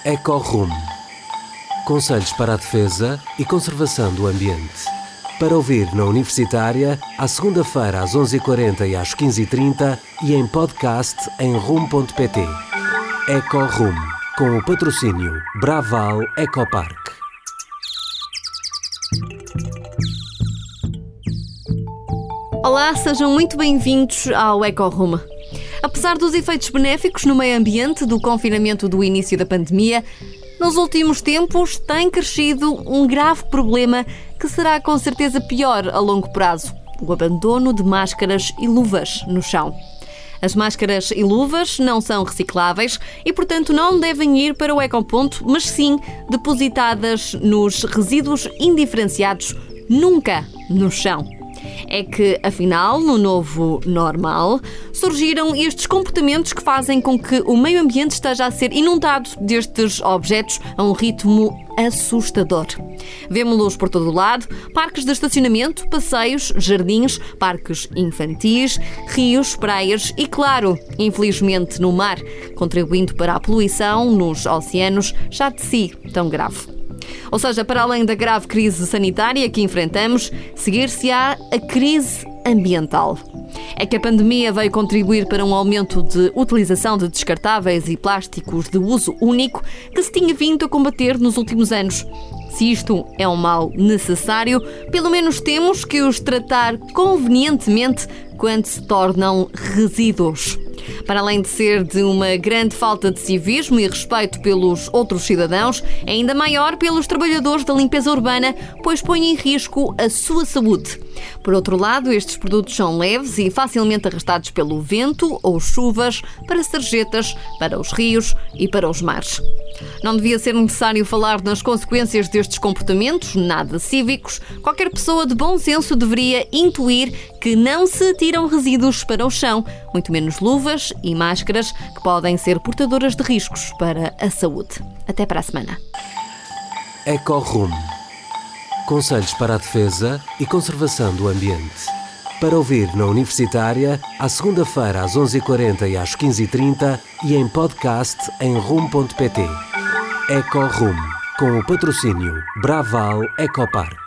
EcoRum. Conselhos para a defesa e conservação do ambiente. Para ouvir na Universitária, à segunda-feira às 11h40 e às 15h30 e em podcast em rum.pt. EcoRum, com o patrocínio Braval Ecopark. Olá, sejam muito bem-vindos ao EcoRum. Apesar dos efeitos benéficos no meio ambiente do confinamento do início da pandemia, nos últimos tempos tem crescido um grave problema que será com certeza pior a longo prazo: o abandono de máscaras e luvas no chão. As máscaras e luvas não são recicláveis e, portanto, não devem ir para o ecoponto, mas sim depositadas nos resíduos indiferenciados, nunca no chão. É que, afinal, no novo normal, surgiram estes comportamentos que fazem com que o meio ambiente esteja a ser inundado destes objetos a um ritmo assustador. Vemo-los por todo o lado: parques de estacionamento, passeios, jardins, parques infantis, rios, praias e, claro, infelizmente no mar, contribuindo para a poluição nos oceanos, já de si tão grave. Ou seja, para além da grave crise sanitária que enfrentamos, seguir-se-á a crise ambiental. É que a pandemia veio contribuir para um aumento de utilização de descartáveis e plásticos de uso único que se tinha vindo a combater nos últimos anos. Se isto é um mal necessário, pelo menos temos que os tratar convenientemente quando se tornam resíduos. Para além de ser de uma grande falta de civismo e respeito pelos outros cidadãos, é ainda maior pelos trabalhadores da limpeza urbana, pois põe em risco a sua saúde. Por outro lado, estes produtos são leves e facilmente arrastados pelo vento ou chuvas para sarjetas, para os rios e para os mares. Não devia ser necessário falar nas consequências destes comportamentos, nada cívicos. Qualquer pessoa de bom senso deveria intuir que não se atiram resíduos para o chão, muito menos luvas e máscaras, que podem ser portadoras de riscos para a saúde. Até para a semana. EcoRum. Conselhos para a defesa e conservação do ambiente. Para ouvir na Universitária, à segunda-feira às 11h40 e às 15h30 e em podcast em rum.pt. EcoRum, com o patrocínio Braval Ecopark.